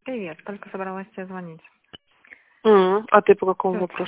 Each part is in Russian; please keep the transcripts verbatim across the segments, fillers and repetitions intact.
Привет, только собралась тебе звонить. М, А ты по какому Всё, вопросу?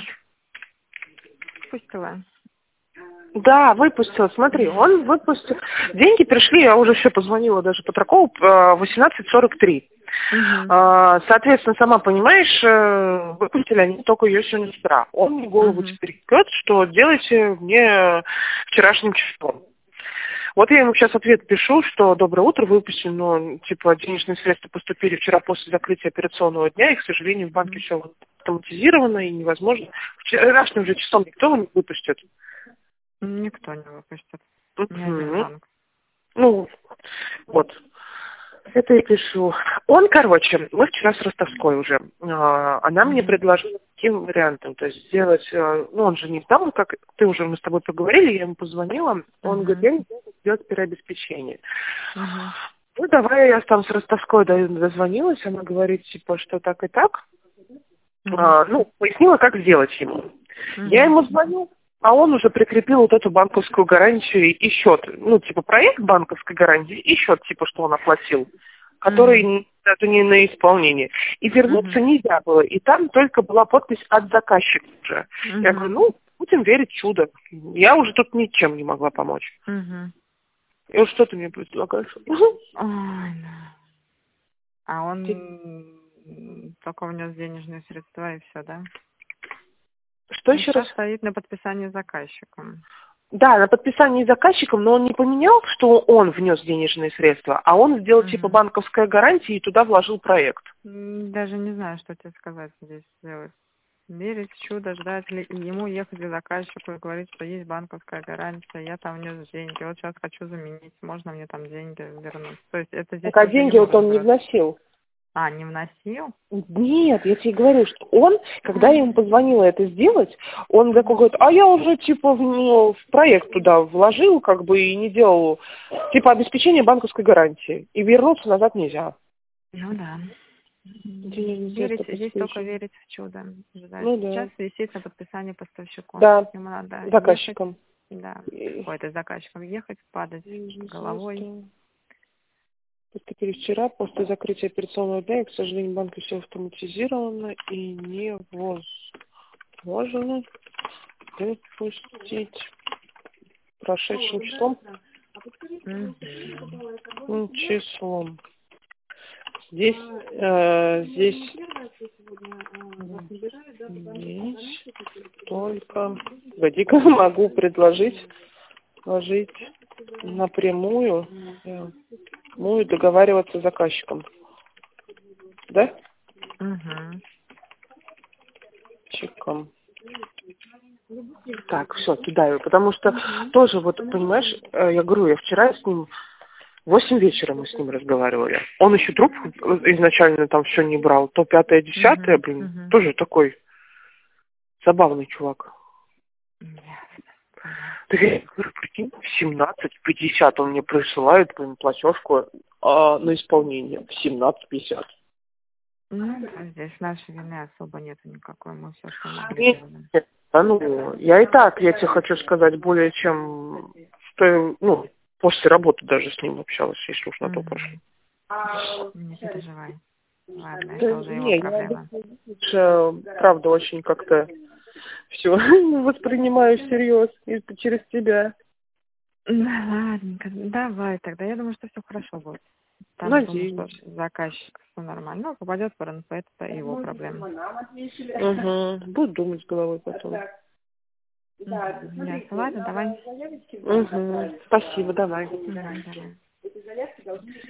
Пустила. Да, выпустил. Смотри, он выпустил. Деньги пришли, я уже еще позвонила даже Патракову, э, восемнадцать сорок три. Угу. А, Соответственно, сама понимаешь, э, выпустили они только ее сегодня с утра. Он мне голову Угу. теперь бьет, что делайте мне вчерашним числом. Вот я ему сейчас ответ пишу, что доброе утро, выпустили, но типа денежные средства поступили вчера после закрытия операционного дня, и, к сожалению, в банке все автоматизировано и невозможно. Вчерашним же числом никто не выпустит. Никто не выпустит. Ни один Мгм. банк. Ну, вот. Это я пишу. Он, короче, мы вчера с Ростовской уже. а, Она мне Угу. предложила таким вариантом, то есть сделать, э, ну, он же не знал, как ты уже, мы с тобой поговорили, я ему позвонила, он говорит, Угу. я не знаю, как сделать переобеспечение. Угу. Ну, давай я там с Ростовской до- дозвонилась, она говорит, типа, что так и так. Угу. А, ну, пояснила, как сделать ему. Я Угу. ему звоню, а он уже прикрепил вот эту банковскую гарантию и счет. Ну, типа, проект банковской гарантии и счет, типа, что он оплатил, который Угу. н- это не на исполнение. И вернуться Угу. нельзя было. И там только была подпись от заказчика уже. Я говорю, Угу. ну, будем верить в чудо. Я уже тут ничем не могла помочь. Угу. И вот что ты мне предлагаешь? Ой, да. А Ты- он м, только внес денежные средства и все, да? Что Ну, еще раз? сейчас стоит на подписании заказчиком. Да, на подписании заказчиком, но он не поменял, что он внес денежные средства, а он сделал типа Угу. банковская гарантия и туда вложил проект. Даже не знаю, что тебе сказать здесь сделать. Верить в чудо, ждать ли, и ему ехать к заказчику и говорить, что есть банковская гарантия, я там внес деньги, вот сейчас хочу заменить, можно мне там деньги вернуть. То есть это здесь Так, а уже деньги ему вот он не разбираться. вносил. А, не вносил? Нет, я тебе говорю, что он, когда я ему М. позвонила это сделать, он такой Мгм. говорит, а я уже типа в, ну, в проект туда вложил, как бы и не делал, типа обеспечение банковской гарантии. И вернуться назад нельзя. Ну да. Денежные М, средства Верить, здесь только поступили. верить в чудо. Ждать. Ну да. Сейчас висит на подписании поставщику. Да, Ему надо ехать, заказчиком. да, И- ой, это с заказчиком ехать, падать Денежные головой. средства поступили вчера после закрытия операционного дня, и, к сожалению, в банке все автоматизировано и невозможно выпустить прошедшим числом. Мгм. Ну, числом. Здесь, э, здесь, здесь только, погоди-ка, могу предложить, предложить напрямую, э, напрямую договариваться с заказчиком. Да? Мгм. Чеком. Так, все, кидаю, потому что тоже, вот, понимаешь, э, я говорю, я вчера с ним, в восемь вечера мы с ним разговаривали. Он еще трубку изначально там все не брал, то пятое, десятое, Мгм. блин, Мгм. тоже такой забавный чувак. Ясно. Понятно. Так я говорю, прикинь, в семнадцать пятьдесят он мне присылает, блин, платежку а, на исполнение в семнадцать пятьдесят. Ну, да, здесь нашей вины особо нету никакой. Мы все, что могли, Нет, делали. да ну, я и так, я тебе хочу сказать, более чем, что, ну, после работы даже с ним общалась, если уж на то пошло. Угу. Не переживай. Ладно, Да, это уже его не, я проблема. обычно, э, правда, очень как-то все воспринимаю всерьез и через тебя. Да, ладненько. Давай тогда. Я думаю, что все хорошо будет. Там, думаю, что Надеюсь. заказчик все нормально. Ну, попадет в РНП, это его проблема. Угу. Буду думать головой потом. Угу. Ясно. Ладно, давай. Угу. Спасибо, давай. Угу, давай.